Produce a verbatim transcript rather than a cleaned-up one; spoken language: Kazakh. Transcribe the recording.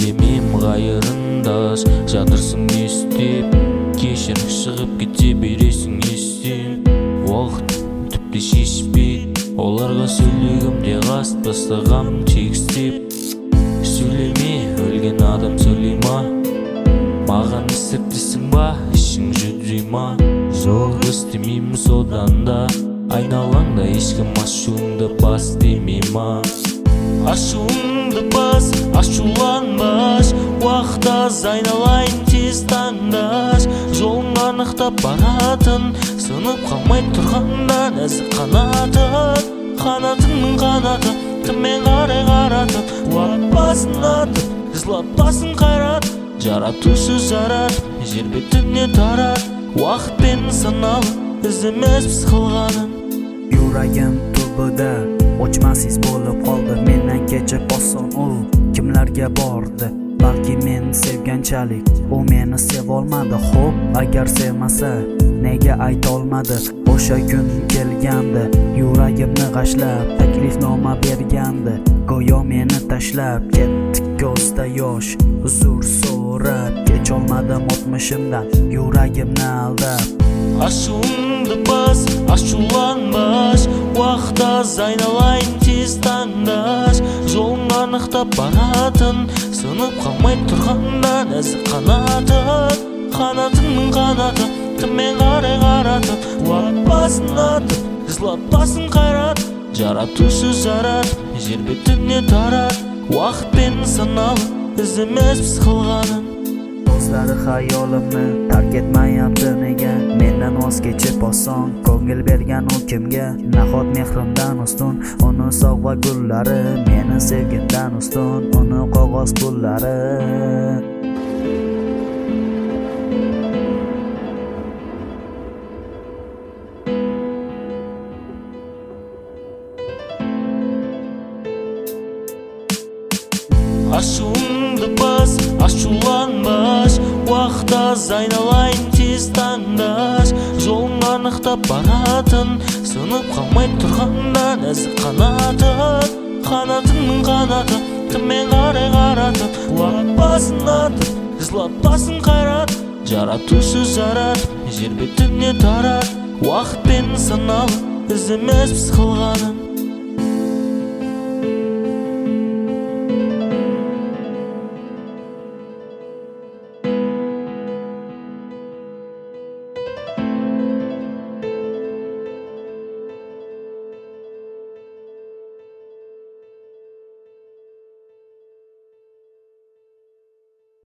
демем қайырындаш, жатырсың не істеп, кешірім шығып кете бересің естен. Уақыт тіпті шешпейді, оларға сөйлегімде қас тастағам текстеп. Сөйлеме, өлген адам сөйлейма, маған істептесің ба, ішің жүдей ма? Жоқ істемеймін содан да, айналаңда ешкім ашуыңды бас демей ма? Ашуыңды бас, ашуланбаш, уақыт аз, айналайын тез таңдаш. Жолың анықтап баратын, сынып қалмай тұрғанда нәзік қанатын. Қанатыңның қанаты, төмен қарай қаратып, уақыт басын атып, жылап басын қайрат. Жаратушы жарат, жер бетіне тарат, уақытпен саналы, біз емеспіз қылғанын. Yuragim tubida o'chmassiz bo'lib qoldi, mendan kechib oson u kimlarga bordi? Balki men sevganchalik u meni sevolmadi. Xo'p, agar sevmasa nega ayta olmadi? O'sha kun kelgandi, yuragimni g'ashlab taklifnoma bergandi. Go'yo meni tashlab ketdi, ko'zda yosh, huzur so'rab, kecholmadim o'tmishimdan yuragimni aldab. Ашуыңды бас, ашуланбаш, уақыт аз, айналайын тез таңдаш. Жолың анықтап баратын, сынып қалмай тұрғанда нәзік қанатын. Қанатыңның қанаты, төмен қарай қаратып, уақыт басын атып, жылап басын қайрат. Жаратушы жарат, жер бетіне тарат, уақытпен саналы, біз емеспіз қылғанын. O'zlari xayolimni tark etmayapti nega? Mendan voz kechib oson ko'ngil bergan u kimga? Nahot mehrimdan ustun uni sovg'a gullari, meni sevgimdan ustun uni qog'oz pullari. Ашуыңды бас, ашуланбаш, уақыт аз, айналайын тез таңдаш. Жолың анықтап баратын, сынып қалмай тұрғанда нәзік қанатын. Қанатыңның қанаты, төмен қарай қаратып, уақыт басын атып, жылап басын қайрат. Жаратушы жарат, жер бетіне тарат, уақытпен саналы, біз емеспіз қылғанын.